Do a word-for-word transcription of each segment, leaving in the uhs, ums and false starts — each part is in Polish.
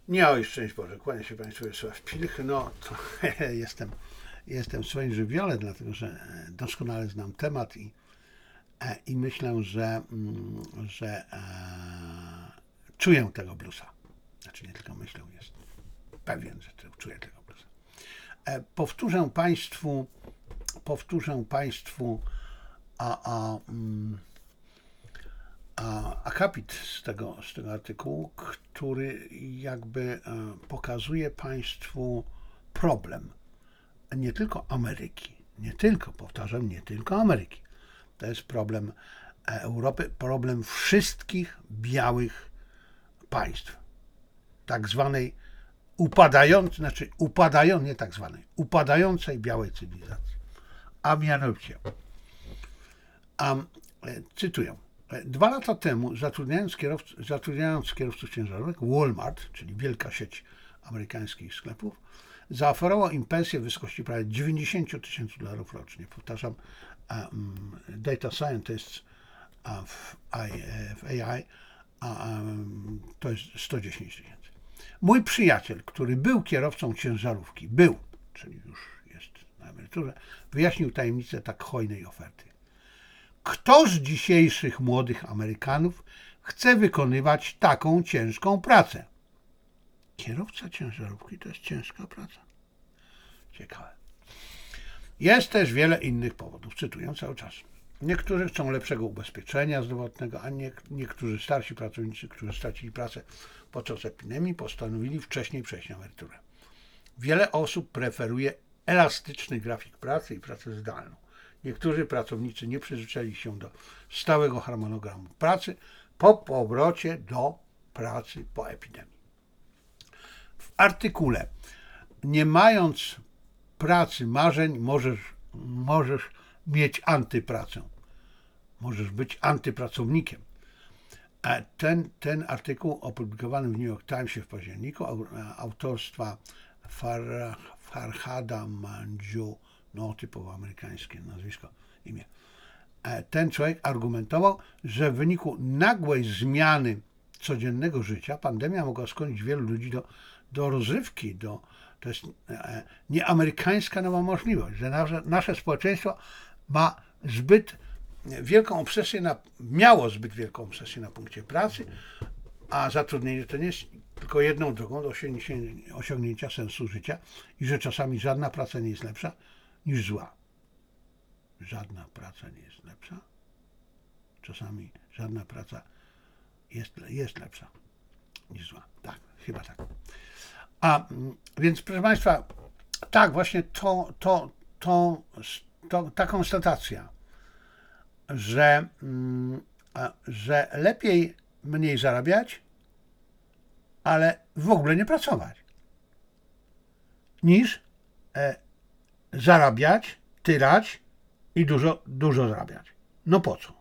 Nie, oj, szczęść Boże, kłania się Państwu Wiesław Pilch. No, to jestem, jestem w swoim żywiole, dlatego że doskonale znam temat i, i myślę, że, że e, czuję tego bluesa. Znaczy nie tylko myślę, jest pewien, że czuję tego bluesa. E, powtórzę Państwu, powtórzę Państwu a, a, a, akapit z tego, z tego artykułu, który jakby pokazuje Państwu problem nie tylko Ameryki, nie tylko, powtarzam, nie tylko Ameryki. To jest problem Europy, problem wszystkich białych państw, tak zwanej upadającej, znaczy upadającej, nie tak zwanej, upadającej białej cywilizacji. A mianowicie, a, cytuję, dwa lata temu, zatrudniając, kierowc, zatrudniając kierowców ciężarówek, Walmart, czyli wielka sieć amerykańskich sklepów, zaoferował im pensję w wysokości prawie dziewięćdziesiąt tysięcy dolarów rocznie. Powtarzam, um, data scientist w A I um, to jest sto dziesięć tysięcy. Mój przyjaciel, który był kierowcą ciężarówki, był, czyli już jest na emeryturze, wyjaśnił tajemnicę tak hojnej oferty. Kto z dzisiejszych młodych Amerykanów chce wykonywać taką ciężką pracę? Kierowca ciężarówki to jest ciężka praca. Ciekawe. Jest też wiele innych powodów, cytuję cały czas. Niektórzy chcą lepszego ubezpieczenia zdrowotnego, a nie, niektórzy starsi pracownicy, którzy stracili pracę podczas epidemii, postanowili wcześniej przejść na emeryturę. Wiele osób preferuje elastyczny grafik pracy i pracę zdalną. Niektórzy pracownicy nie przyzwyczaili się do stałego harmonogramu pracy po powrocie do pracy po epidemii. W artykule nie mając pracy marzeń możesz, możesz mieć antypracę. Możesz być antypracownikiem. Ten, ten artykuł opublikowany w New York Timesie w październiku autorstwa Far, Farhada Manju, no typowo amerykańskie nazwisko, imię. Ten człowiek argumentował, że w wyniku nagłej zmiany codziennego życia pandemia mogła skłonić wielu ludzi do, do rozrywki, do, to jest nieamerykańska nowa możliwość, że nasze, nasze społeczeństwo ma zbyt wielką obsesję, na, miało zbyt wielką obsesję na punkcie pracy, a zatrudnienie to nie jest tylko jedną drogą do osiągnięcia, osiągnięcia sensu życia i że czasami żadna praca nie jest lepsza niż zła. Żadna praca nie jest lepsza. Czasami żadna praca jest, jest lepsza niż zła. Tak, chyba tak. A więc, proszę Państwa, tak, właśnie to, to, to, to ta konstatacja, że, że lepiej mniej zarabiać, ale w ogóle nie pracować, niż e, zarabiać, tyrać i dużo, dużo zarabiać. No po co?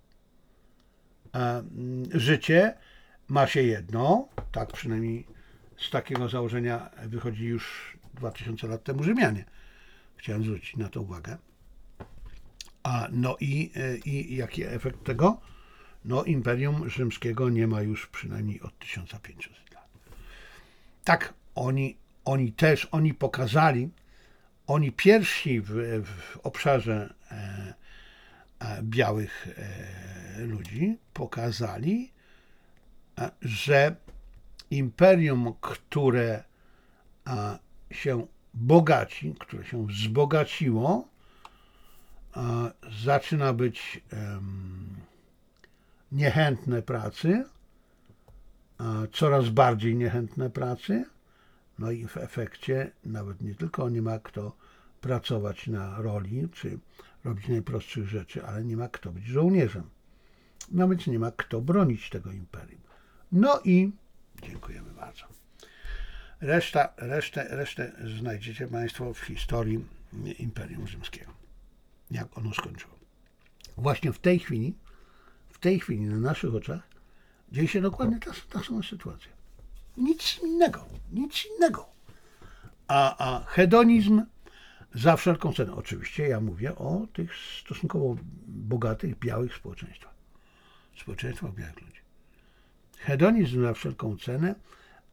E, życie ma się jedno, tak przynajmniej z takiego założenia wychodzi już dwa tysiące lat temu Rzymianie. Chciałem zwrócić na to uwagę. A no i, i jaki efekt tego? No Imperium Rzymskiego nie ma już przynajmniej od tysiąc pięćset lat. Tak, oni, oni też, oni pokazali, oni pierwsi w, w obszarze e, e, białych e, ludzi pokazali, e, że imperium, które e, się bogaci, które się wzbogaciło, e, zaczyna być e, niechętne pracy, e, coraz bardziej niechętne pracy, no i w efekcie nawet nie tylko nie ma kto pracować na roli, czy robić najprostszych rzeczy, ale nie ma kto być żołnierzem. No więc nie ma kto bronić tego imperium. No i dziękujemy bardzo. Reszta, resztę, resztę znajdziecie Państwo w historii Imperium Rzymskiego. Jak ono skończyło. Właśnie w tej chwili, w tej chwili na naszych oczach dzieje się dokładnie ta, ta sama sytuacja. Nic innego, nic innego. A, a hedonizm za wszelką cenę. Oczywiście ja mówię o tych stosunkowo bogatych, białych społeczeństwach. Społeczeństwach białych ludzi. Hedonizm za wszelką cenę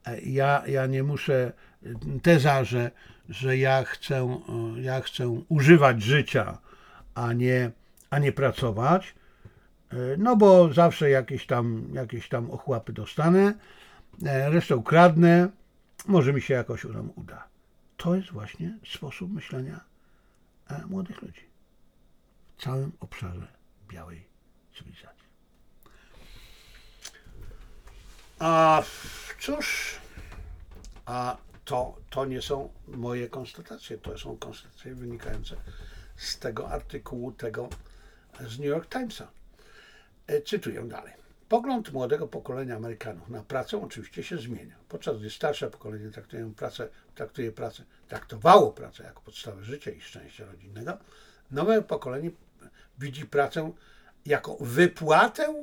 Ja, ja nie muszę, teza, że, że ja chcę, ja chcę używać życia, a nie, a nie pracować, no bo zawsze jakieś tam, jakieś tam ochłapy dostanę, resztę ukradnę, może mi się jakoś nam uda. To jest właśnie sposób myślenia młodych ludzi w całym obszarze białej cywilizacji. A cóż, a to, to nie są moje konstatacje, to są konstatacje wynikające z tego artykułu, tego z New York Timesa. Cytuję dalej. Pogląd młodego pokolenia Amerykanów na pracę oczywiście się zmienia. Podczas gdy starsze pokolenie traktuje pracę, traktuje pracę, traktowało pracę jako podstawę życia i szczęścia rodzinnego, nowe pokolenie widzi pracę jako wypłatę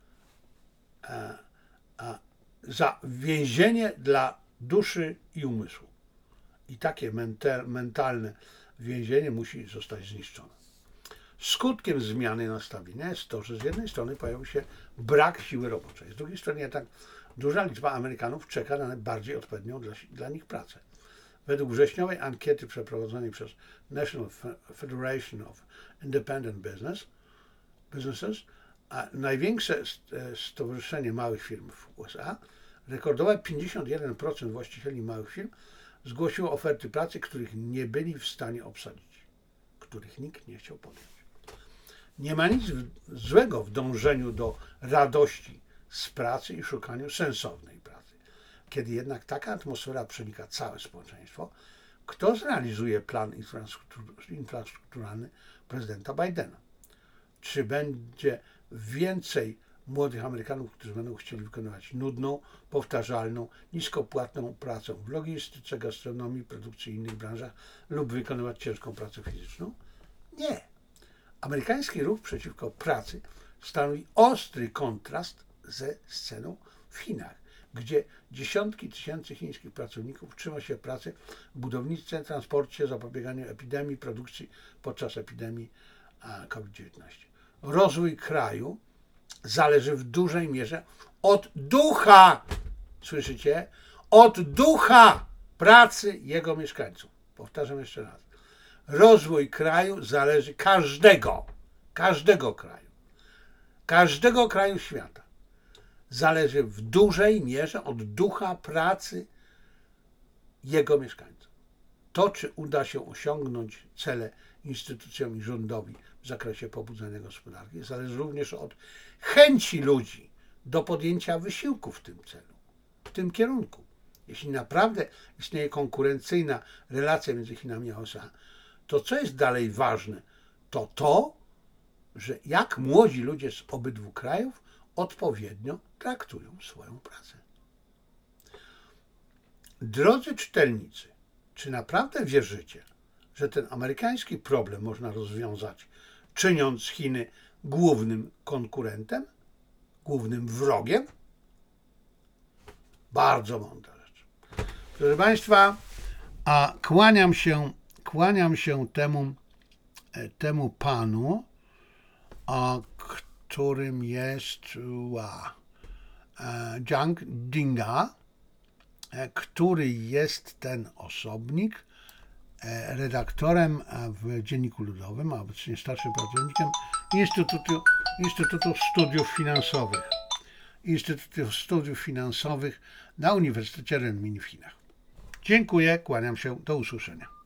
a, a, za więzienie dla duszy i umysłu. I takie mental, mentalne więzienie musi zostać zniszczone. Skutkiem zmiany nastawienia jest to, że z jednej strony pojawił się brak siły roboczej, z drugiej strony jednak duża liczba Amerykanów czeka na bardziej odpowiednią dla, dla nich pracę. Według wrześniowej ankiety przeprowadzonej przez National Federation of Independent Business, Businesses, a największe stowarzyszenie małych firm w U S A, rekordowe pięćdziesiąt jeden procent właścicieli małych firm zgłosiło oferty pracy, których nie byli w stanie obsadzić, których nikt nie chciał podjąć. Nie ma nic złego w dążeniu do radości z pracy i szukaniu sensownej pracy. Kiedy jednak taka atmosfera przenika całe społeczeństwo, kto zrealizuje plan infrastrukturalny prezydenta Bidena? Czy będzie więcej młodych Amerykanów, którzy będą chcieli wykonywać nudną, powtarzalną, niskopłatną pracę w logistyce, gastronomii, produkcji i innych branżach lub wykonywać ciężką pracę fizyczną? Nie. Amerykański ruch przeciwko pracy stanowi ostry kontrast ze sceną w Chinach, gdzie dziesiątki tysięcy chińskich pracowników trzyma się pracy w budownictwie, transporcie, zapobieganiu epidemii, produkcji podczas epidemii COVID dziewiętnaście. Rozwój kraju zależy w dużej mierze od ducha, słyszycie? Od ducha pracy jego mieszkańców. Powtarzam jeszcze raz. Rozwój kraju zależy każdego, każdego kraju, każdego kraju świata. Zależy w dużej mierze od ducha pracy jego mieszkańców. To, czy uda się osiągnąć cele instytucjom i rządowi w zakresie pobudzania gospodarki, zależy również od chęci ludzi do podjęcia wysiłku w tym celu, w tym kierunku. Jeśli naprawdę istnieje konkurencyjna relacja między Chinami a U S A, to co jest dalej ważne, to to, że jak młodzi ludzie z obydwu krajów odpowiednio traktują swoją pracę. Drodzy czytelnicy, czy naprawdę wierzycie, że ten amerykański problem można rozwiązać, czyniąc Chiny głównym konkurentem, głównym wrogiem? Bardzo mądra rzecz. Proszę Państwa, a kłaniam się, kłaniam się temu, temu panu, a którym jest ła, Jiang Dinga, który jest ten osobnik redaktorem w Dzienniku Ludowym, a obecnie starszym pracownikiem Instytutu, Instytutu Studiów Finansowych. Instytutu Studiów Finansowych na Uniwersytecie Renmin w Chinach. Dziękuję, kłaniam się, do usłyszenia.